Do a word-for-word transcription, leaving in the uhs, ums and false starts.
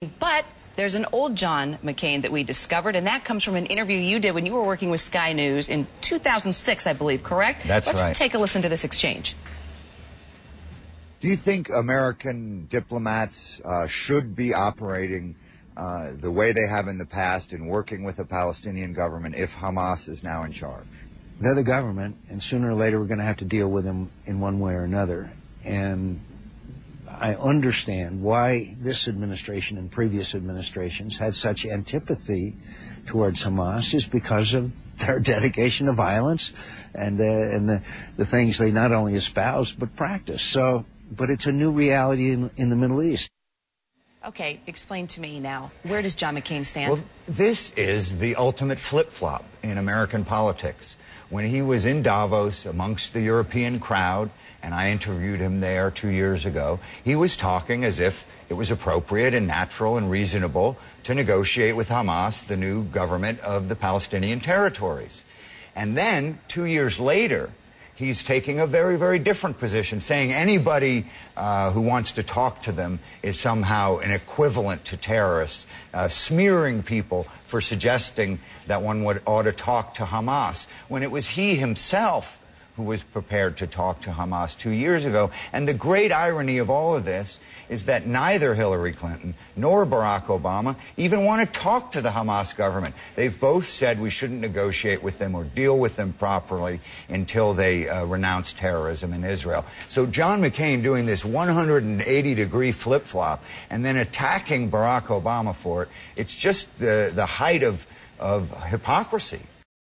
But there's an old John McCain that we discovered, and that comes from an interview you did when you were working with Sky News in two thousand six, I believe, correct? That's Let's right. Let's take a listen to this exchange. Do you think American diplomats uh, should be operating uh, the way they have in the past in working with the Palestinian government if Hamas is now in charge? They're the government, and sooner or later we're going to have to deal with them in one way or another. And I understand why this administration and previous administrations had such antipathy towards Hamas is because of their dedication to violence and uh, and the, the things they not only espouse but practice. So, but it's a new reality in, in the Middle East. Okay, explain to me now. Where does John McCain stand? Well, this is the ultimate flip-flop in American politics. When he was in Davos amongst the European crowd, and I interviewed him there two years ago, he was talking as if it was appropriate and natural and reasonable to negotiate with Hamas, the new government of the Palestinian territories. And then, two years later, he's taking a very, very different position, saying anybody uh, who wants to talk to them is somehow an equivalent to terrorists, uh, smearing people for suggesting that one would ought to talk to Hamas, when it was he himself who was prepared to talk to Hamas two years ago. And the great irony of all of this is that neither Hillary Clinton nor Barack Obama even want to talk to the Hamas government. They've both said we shouldn't negotiate with them or deal with them properly until they uh, renounce terrorism in Israel. So John McCain doing this one hundred eighty degree flip-flop and then attacking Barack Obama for it, it's just the, the height of, of hypocrisy.